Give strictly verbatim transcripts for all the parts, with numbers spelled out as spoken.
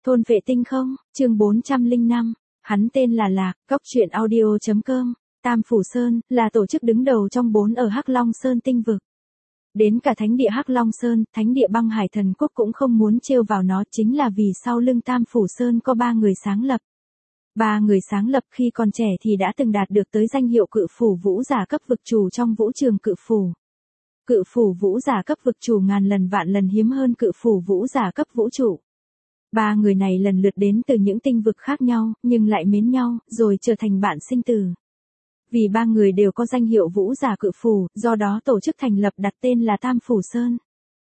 Thôn vệ tinh không, chương bốn trăm lẻ năm, hắn tên là Lạc, góc truyện audio chấm com, Tam Phủ Sơn, là tổ chức đứng đầu trong bốn ở Hắc Long Sơn tinh vực. Đến cả thánh địa Hắc Long Sơn, thánh địa băng hải thần quốc cũng không muốn trêu vào nó, chính là vì sau lưng Tam Phủ Sơn có ba người sáng lập. Ba người sáng lập khi còn trẻ thì đã từng đạt được tới danh hiệu cự phủ vũ giả cấp vực chủ trong vũ trường cự phủ. Cự phủ vũ giả cấp vực chủ ngàn lần vạn lần hiếm hơn cự phủ vũ giả cấp vũ trụ. Ba người này lần lượt đến từ những tinh vực khác nhau, nhưng lại mến nhau, rồi trở thành bạn sinh tử. Vì ba người đều có danh hiệu vũ giả cự phủ, do đó tổ chức thành lập đặt tên là Tam Phủ Sơn.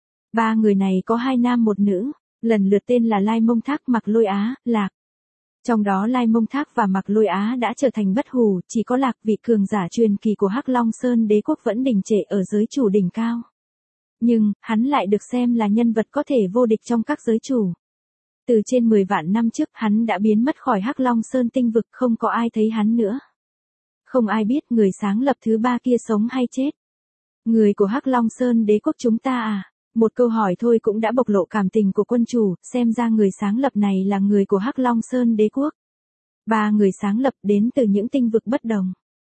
Ba người này có hai nam một nữ, lần lượt tên là Lai Mông Thác, Mạc Lôi Á, Lạc. Trong đó Lai Mông Thác và Mạc Lôi Á đã trở thành bất hủ, chỉ có Lạc, vị cường giả truyền kỳ của Hắc Long Sơn đế quốc vẫn đình trệ ở giới chủ đỉnh cao. Nhưng, hắn lại được xem là nhân vật có thể vô địch trong các giới chủ. Từ trên mười vạn năm trước, hắn đã biến mất khỏi Hắc Long Sơn tinh vực, không có ai thấy hắn nữa. Không ai biết người sáng lập thứ ba kia sống hay chết. Người của Hắc Long Sơn đế quốc chúng ta à? Một câu hỏi thôi cũng đã bộc lộ cảm tình của quân chủ, xem ra người sáng lập này là người của Hắc Long Sơn đế quốc. Ba người sáng lập đến từ những tinh vực bất đồng.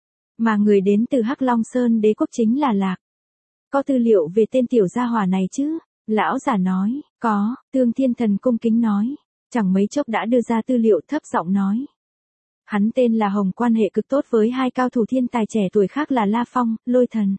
Mà người đến từ Hắc Long Sơn đế quốc chính là Lạc. Có tư liệu về tên tiểu gia hỏa này chứ? Lão giả nói, có, Tương Thiên Thần cung kính nói. Chẳng mấy chốc đã đưa ra tư liệu, thấp giọng nói. Hắn tên là Hồng, quan hệ cực tốt với hai cao thủ thiên tài trẻ tuổi khác là La Phong, Lôi Thần.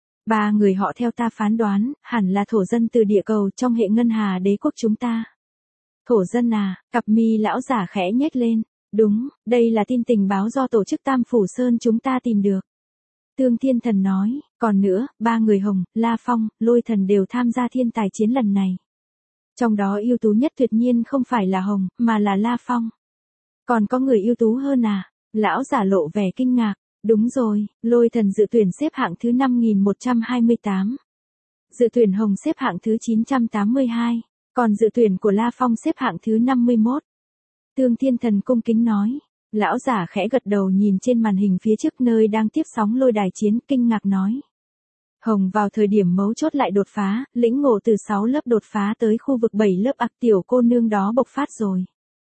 Ba người họ theo ta phán đoán, hẳn là thổ dân từ địa cầu trong hệ ngân hà đế quốc chúng ta. Thổ dân à, cặp mi lão giả khẽ nhếch lên. Đúng, đây là tin tình báo do tổ chức Tam Phủ Sơn chúng ta tìm được. Tương Thiên Thần nói, còn nữa, ba người Hồng, La Phong, Lôi Thần đều tham gia thiên tài chiến lần này. Trong đó ưu tú nhất tuyệt nhiên không phải là Hồng, mà là La Phong. Còn có người ưu tú hơn à? Lão giả lộ vẻ kinh ngạc. Đúng rồi, Lôi Thần dự tuyển xếp hạng thứ năm nghìn một trăm hai mươi tám. Dự tuyển Hồng xếp hạng thứ chín trăm tám mươi hai. Còn dự tuyển của La Phong xếp hạng thứ năm mươi mốt. Tương Thiên Thần cung kính nói. Lão giả khẽ gật đầu nhìn trên màn hình phía trước nơi đang tiếp sóng lôi đài chiến, kinh ngạc nói. Hồng vào thời điểm mấu chốt lại đột phá, lĩnh ngộ từ sáu lớp đột phá tới khu vực bảy lớp ạc, tiểu cô nương đó bộc phát rồi.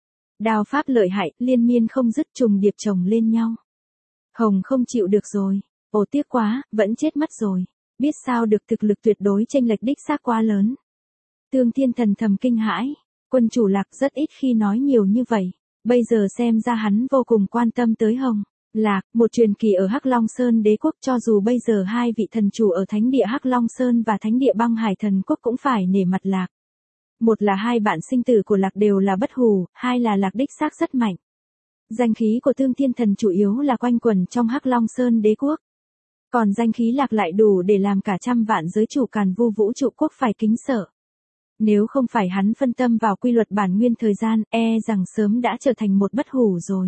Đao pháp lợi hại, liên miên không dứt, trùng điệp chồng lên nhau. Hồng không chịu được rồi. Ồ tiếc quá, vẫn chết mất rồi. Biết sao được, thực lực tuyệt đối chênh lệch đích xác quá lớn. Tương Thiên Thần thầm kinh hãi. Quân chủ Lạc rất ít khi nói nhiều như vậy. Bây giờ xem ra hắn vô cùng quan tâm tới Hồng. Lạc, một truyền kỳ ở Hắc Long Sơn đế quốc, cho dù bây giờ hai vị thần chủ ở thánh địa Hắc Long Sơn và thánh địa băng hải thần quốc cũng phải nể mặt Lạc. Một là hai bạn sinh tử của Lạc đều là bất hủ, hai là Lạc đích xác rất mạnh. Danh khí của Tương Thiên Thần chủ yếu là quanh quẩn trong Hắc Long Sơn đế quốc. Còn danh khí Lạc lại đủ để làm cả trăm vạn giới chủ Càn Vu vũ trụ quốc phải kính sợ. Nếu không phải hắn phân tâm vào quy luật bản nguyên thời gian, e rằng sớm đã trở thành một bất hủ rồi.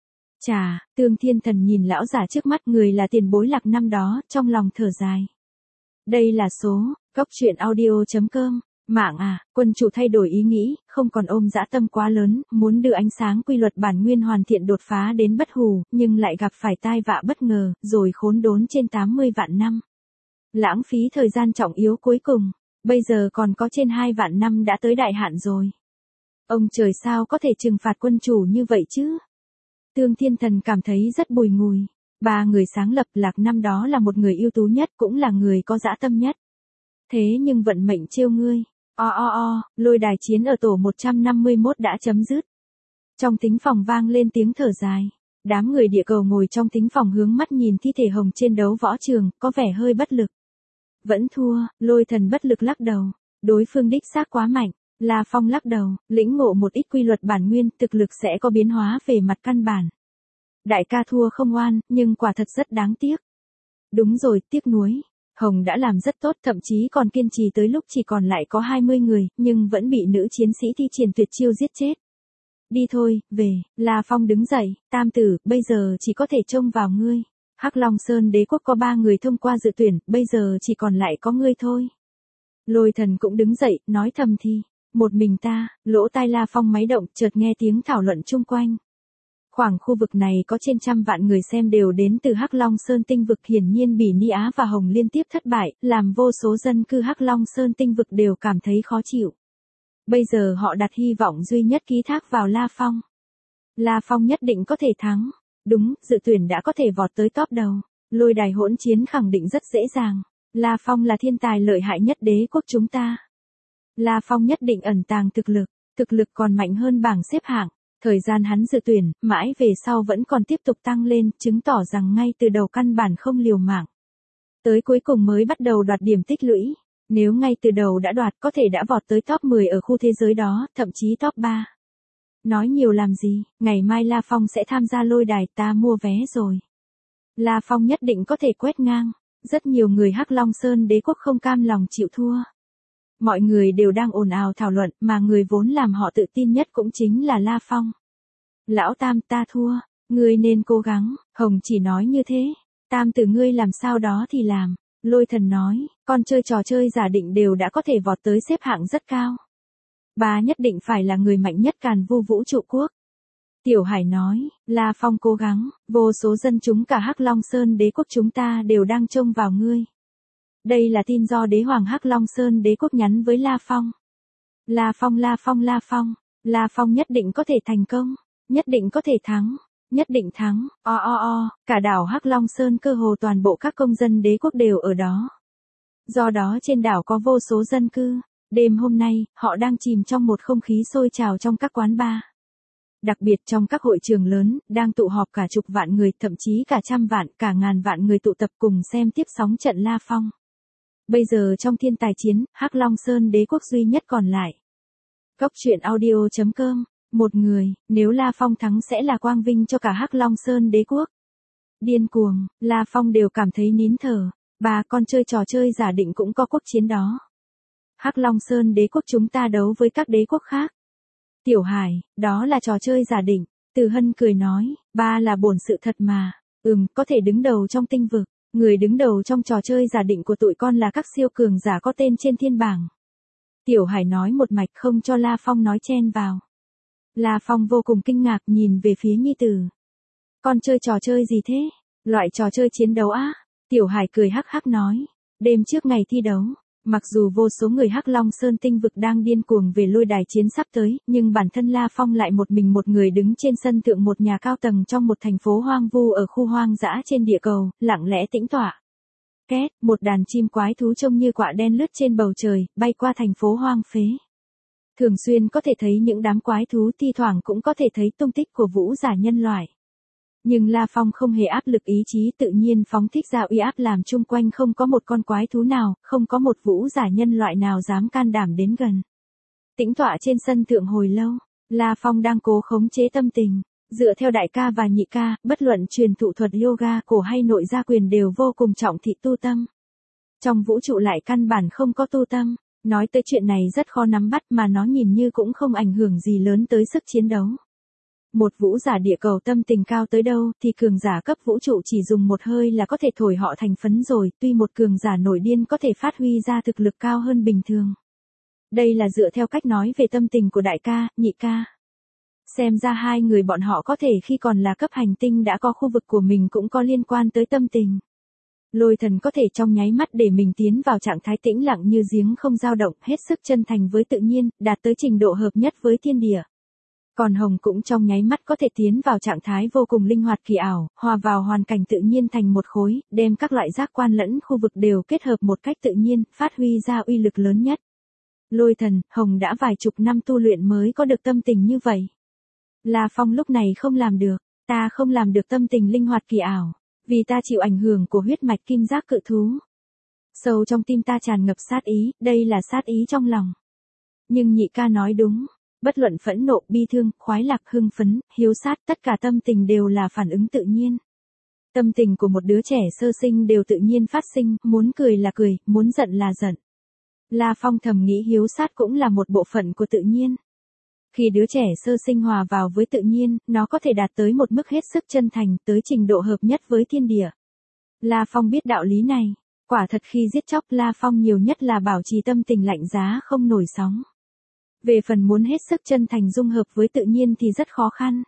Chà, Tương Thiên Thần nhìn lão giả trước mắt, người là tiền bối Lạc năm đó, trong lòng thở dài. Đây là số, góc truyện audio chấm com. Mạng à, quân chủ thay đổi ý nghĩ, không còn ôm dã tâm quá lớn, muốn đưa ánh sáng quy luật bản nguyên hoàn thiện đột phá đến bất hủ, nhưng lại gặp phải tai vạ bất ngờ, rồi khốn đốn trên tám mươi vạn năm. Lãng phí thời gian trọng yếu cuối cùng, bây giờ còn có trên hai vạn năm đã tới đại hạn rồi. Ông trời sao có thể trừng phạt quân chủ như vậy chứ? Tương Thiên Thần cảm thấy rất bùi ngùi. Ba người sáng lập Lạc năm đó là một người ưu tú nhất, cũng là người có dã tâm nhất. Thế nhưng vận mệnh trêu ngươi. O o o, lôi đài chiến ở tổ một trăm năm mươi mốt đã chấm dứt. Trong thính phòng vang lên tiếng thở dài. Đám người địa cầu ngồi trong thính phòng hướng mắt nhìn thi thể Hồng trên đấu võ trường, có vẻ hơi bất lực. Vẫn thua, Lôi Thần bất lực lắc đầu. Đối phương đích xác quá mạnh. La Phong lắc đầu, lĩnh ngộ một ít quy luật bản nguyên, thực lực sẽ có biến hóa về mặt căn bản. Đại ca thua không oan, nhưng quả thật rất đáng tiếc. Đúng rồi, tiếc nuối. Hồng đã làm rất tốt, thậm chí còn kiên trì tới lúc chỉ còn lại có hai mươi người, nhưng vẫn bị nữ chiến sĩ thi triển tuyệt chiêu giết chết. Đi thôi, về, La Phong đứng dậy, Tam tử, bây giờ chỉ có thể trông vào ngươi. Hắc Long Sơn đế quốc có ba người thông qua dự tuyển, bây giờ chỉ còn lại có ngươi thôi. Lôi Thần cũng đứng dậy, nói thầm thì, một mình ta, lỗ tai La Phong máy động, chợt nghe tiếng thảo luận chung quanh. Khoảng khu vực này có trên trăm vạn người xem đều đến từ Hắc Long Sơn tinh vực, hiển nhiên Bỉ Ni Á và Hồng liên tiếp thất bại, làm vô số dân cư Hắc Long Sơn tinh vực đều cảm thấy khó chịu. Bây giờ họ đặt hy vọng duy nhất ký thác vào La Phong. La Phong nhất định có thể thắng. Đúng, dự tuyển đã có thể vọt tới top đầu. Lôi đài hỗn chiến khẳng định rất dễ dàng. La Phong là thiên tài lợi hại nhất đế quốc chúng ta. La Phong nhất định ẩn tàng thực lực, thực lực còn mạnh hơn bảng xếp hạng. Thời gian hắn dự tuyển, mãi về sau vẫn còn tiếp tục tăng lên, chứng tỏ rằng ngay từ đầu căn bản không liều mạng. Tới cuối cùng mới bắt đầu đoạt điểm tích lũy. Nếu ngay từ đầu đã đoạt có thể đã vọt tới top mười ở khu thế giới đó, thậm chí top ba. Nói nhiều làm gì, ngày mai La Phong sẽ tham gia lôi đài, ta mua vé rồi. La Phong nhất định có thể quét ngang. Rất nhiều người Hắc Long Sơn đế quốc không cam lòng chịu thua. Mọi người đều đang ồn ào thảo luận, mà người vốn làm họ tự tin nhất cũng chính là La Phong. Lão Tam, ta thua, ngươi nên cố gắng. Hồng chỉ nói như thế. Tam tử ngươi làm sao đó thì làm. Lôi Thần nói, con chơi trò chơi giả định đều đã có thể vọt tới xếp hạng rất cao. Bà nhất định phải là người mạnh nhất càn vu vũ trụ quốc. Tiểu Hải nói, La Phong cố gắng, vô số dân chúng cả Hắc Long Sơn đế quốc chúng ta đều đang trông vào ngươi. Đây là tin do đế hoàng Hắc Long Sơn đế quốc nhắn với La Phong. La Phong, La Phong, La Phong, La Phong nhất định có thể thành công, nhất định có thể thắng, nhất định thắng, o o o, cả đảo Hắc Long Sơn cơ hồ toàn bộ các công dân đế quốc đều ở đó. Do đó trên đảo có vô số dân cư, đêm hôm nay, họ đang chìm trong một không khí sôi trào trong các quán bar. Đặc biệt trong các hội trường lớn, đang tụ họp cả chục vạn người, thậm chí cả trăm vạn, cả ngàn vạn người tụ tập cùng xem tiếp sóng trận La Phong. Bây giờ trong thiên tài chiến, Hắc Long Sơn đế quốc duy nhất còn lại. Cốc truyện audio chấm com, một người, nếu La Phong thắng sẽ là quang vinh cho cả Hắc Long Sơn đế quốc. Điên cuồng, La Phong đều cảm thấy nín thở, bà con chơi trò chơi giả định cũng có quốc chiến đó. Hắc Long Sơn đế quốc chúng ta đấu với các đế quốc khác. Tiểu Hải, đó là trò chơi giả định. Từ Hân cười nói, ba là bổn sự thật mà. Ừm, có thể đứng đầu trong tinh vực. Người đứng đầu trong trò chơi giả định của tụi con là các siêu cường giả có tên trên thiên bảng. Tiểu Hải nói một mạch không cho La Phong nói chen vào. La Phong vô cùng kinh ngạc nhìn về phía nhi tử. Con chơi trò chơi gì thế? Loại trò chơi chiến đấu á? Tiểu Hải cười hắc hắc nói. Đêm trước ngày thi đấu. Mặc dù vô số người Hắc Long Sơn tinh vực đang điên cuồng về lôi đài chiến sắp tới, nhưng bản thân La Phong lại một mình một người đứng trên sân thượng một nhà cao tầng trong một thành phố hoang vu ở khu hoang dã trên địa cầu, lặng lẽ tĩnh tọa. Két, một đàn chim quái thú trông như quạ đen lướt trên bầu trời, bay qua thành phố hoang phế. Thường xuyên có thể thấy những đám quái thú, thi thoảng cũng có thể thấy tung tích của vũ giả nhân loại. Nhưng La Phong không hề áp lực ý chí, tự nhiên phóng thích ra uy áp làm chung quanh không có một con quái thú nào, không có một vũ giả nhân loại nào dám can đảm đến gần. Tĩnh tọa trên sân thượng hồi lâu, La Phong đang cố khống chế tâm tình. Dựa theo đại ca và nhị ca, bất luận truyền thụ thuật yoga cổ hay nội gia quyền đều vô cùng trọng thị tu tâm. Trong vũ trụ lại căn bản không có tu tâm. Nói tới chuyện này rất khó nắm bắt mà nó nhìn như cũng không ảnh hưởng gì lớn tới sức chiến đấu. Một vũ giả địa cầu tâm tình cao tới đâu thì cường giả cấp vũ trụ chỉ dùng một hơi là có thể thổi họ thành phấn rồi, tuy một cường giả nổi điên có thể phát huy ra thực lực cao hơn bình thường. Đây là dựa theo cách nói về tâm tình của đại ca, nhị ca. Xem ra hai người bọn họ có thể khi còn là cấp hành tinh đã có khu vực của mình cũng có liên quan tới tâm tình. Lôi Thần có thể trong nháy mắt để mình tiến vào trạng thái tĩnh lặng như giếng không dao động, hết sức chân thành với tự nhiên, đạt tới trình độ hợp nhất với thiên địa. Còn Hồng cũng trong nháy mắt có thể tiến vào trạng thái vô cùng linh hoạt kỳ ảo, hòa vào hoàn cảnh tự nhiên thành một khối, đem các loại giác quan lẫn khu vực đều kết hợp một cách tự nhiên, phát huy ra uy lực lớn nhất. Lôi Thần, Hồng đã vài chục năm tu luyện mới có được tâm tình như vậy. La Phong lúc này không làm được, ta không làm được tâm tình linh hoạt kỳ ảo, vì ta chịu ảnh hưởng của huyết mạch kim giác cự thú. Sâu trong tim ta tràn ngập sát ý, đây là sát ý trong lòng. Nhưng nhị ca nói đúng. Bất luận phẫn nộ, bi thương, khoái lạc, hưng phấn, hiếu sát, tất cả tâm tình đều là phản ứng tự nhiên. Tâm tình của một đứa trẻ sơ sinh đều tự nhiên phát sinh, muốn cười là cười, muốn giận là giận. La Phong thầm nghĩ hiếu sát cũng là một bộ phận của tự nhiên. Khi đứa trẻ sơ sinh hòa vào với tự nhiên, nó có thể đạt tới một mức hết sức chân thành, tới trình độ hợp nhất với thiên địa. La Phong biết đạo lý này. Quả thật khi giết chóc La Phong nhiều nhất là bảo trì tâm tình lạnh giá không nổi sóng. Về phần muốn hết sức chân thành dung hợp với tự nhiên thì rất khó khăn.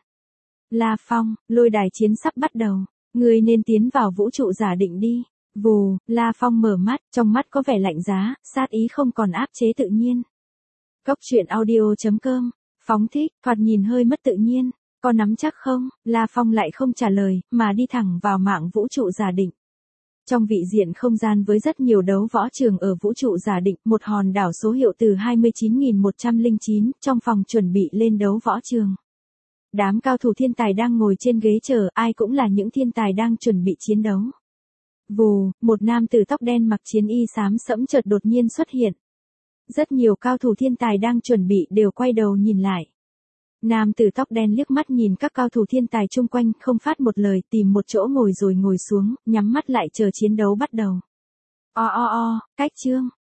La Phong, lôi đài chiến sắp bắt đầu. Ngươi nên tiến vào vũ trụ giả định đi. Vù, La Phong mở mắt, trong mắt có vẻ lạnh giá, sát ý không còn áp chế tự nhiên. Cốc truyện audio chấm com. Phóng thích, thoạt nhìn hơi mất tự nhiên. Có nắm chắc không? La Phong lại không trả lời, mà đi thẳng vào mạng vũ trụ giả định. Trong vị diện không gian với rất nhiều đấu võ trường ở vũ trụ giả định, một hòn đảo số hiệu từ hai mươi chín nghìn một trăm lẻ chín, trong phòng chuẩn bị lên đấu võ trường. Đám cao thủ thiên tài đang ngồi trên ghế chờ, ai cũng là những thiên tài đang chuẩn bị chiến đấu. Vù, một nam tử tóc đen mặc chiến y xám sẫm chợt đột nhiên xuất hiện. Rất nhiều cao thủ thiên tài đang chuẩn bị đều quay đầu nhìn lại. Nam tử tóc đen liếc mắt nhìn các cao thủ thiên tài chung quanh, không phát một lời, tìm một chỗ ngồi rồi ngồi xuống, nhắm mắt lại chờ chiến đấu bắt đầu. O o o, cách chương.